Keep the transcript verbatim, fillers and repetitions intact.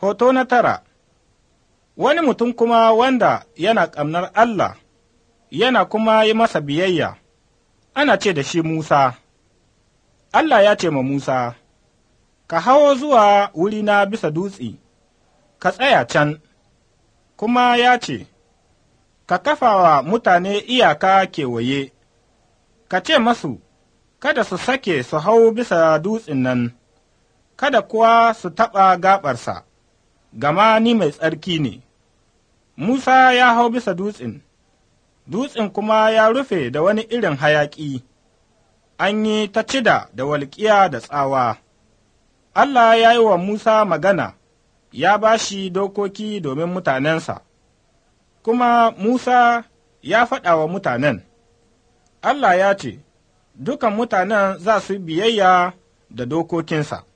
Hoto na tara. Wani mutum kuma wanda yana ƙamnar Allah, yana kuma yi masa biyayya, ana ce da shi Musa. Allah ya ce ma Musa, Ka hawo zuwa wurina bisa dutse, ka tsaya can, kuma ya ce, Ka kafa wa mutane iyaka kewaye, ka ce masu, Kada su sake su hau bisa dutsen nan, kada kuwa su taɓa gaɓarsa, gama ni mai tsarki ne. Musa ya hau bisa dutsen, dutsen kuma ya rufe da wani irin hayaƙi, an yi ta cida da walƙiya da tsawa. Allah ya yi wa Musa magana, ya ba shi dokoki domin mutanensa, kuma Musa ya faɗa wa mutanen, Allah ya ce, Dukan mutanen za su biyayya da dokokinsa.